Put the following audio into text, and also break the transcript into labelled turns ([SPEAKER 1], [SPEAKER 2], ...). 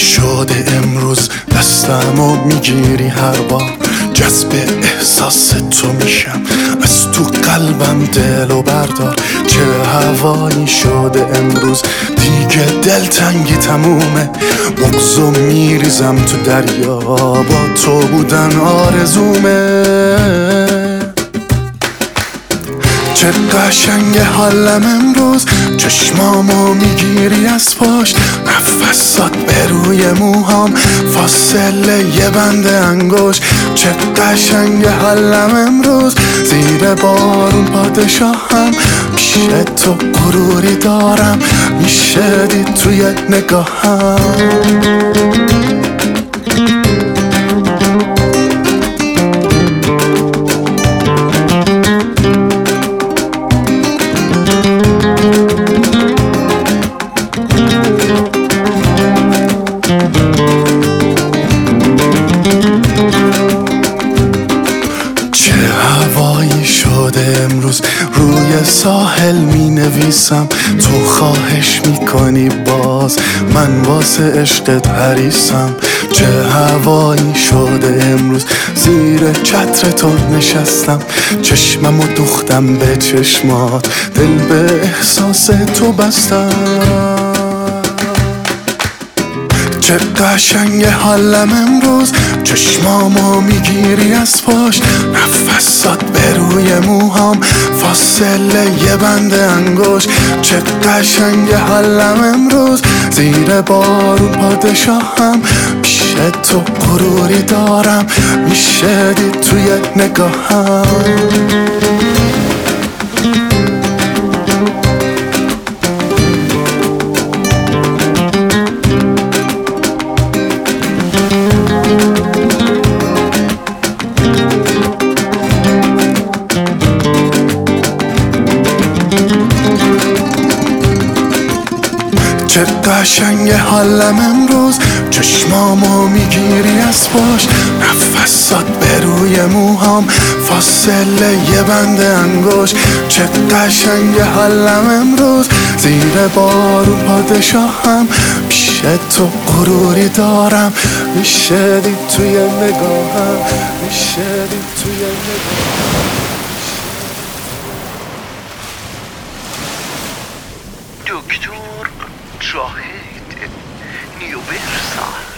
[SPEAKER 1] شده امروز دستمو میگیری هر بار جذب احساس تو میشم از تو قلبم دلو بردار چه هوایی شده امروز دیگه دلتنگی تمومه مغزو میریزم تو دریا با تو بودن آرزومه چه قشنگ حالم امروز چشمامو میگیری از پشت نفسات به روی موهام فاصله یه بند انگشت چه قشنگ حالم امروز زیر بارون پادشاهم پیش تو غروری دارم میشه دید توی نگاهم امروز روی ساحل می نویسم تو خواهش می کنی باز من واسه عشقت حریصم چه هوایی شده امروز زیر چتر تو نشستم چشممو دوختم به چشمات دل به احساس تو بستم چه قشنگ حالم امروز چشمامو میگیری از پشت نفسات به روی موهام فاصله یه بند انگشت چه قشنگ حالم امروز زیر بارون پادشاهم پیش تو غروری دارم میشه دید توی نگاهم چه قشنگ حالم امروز چشمامو میگیری از پشت نفسات به روی موهام فاصله یه بند انگشت چه قشنگ حالم امروز زیر بارون پادشاهم پیش تو غروری دارم میشه دید توی نگاهم میشه دید توی نگاهم
[SPEAKER 2] دکتر جاهد نیوبرسال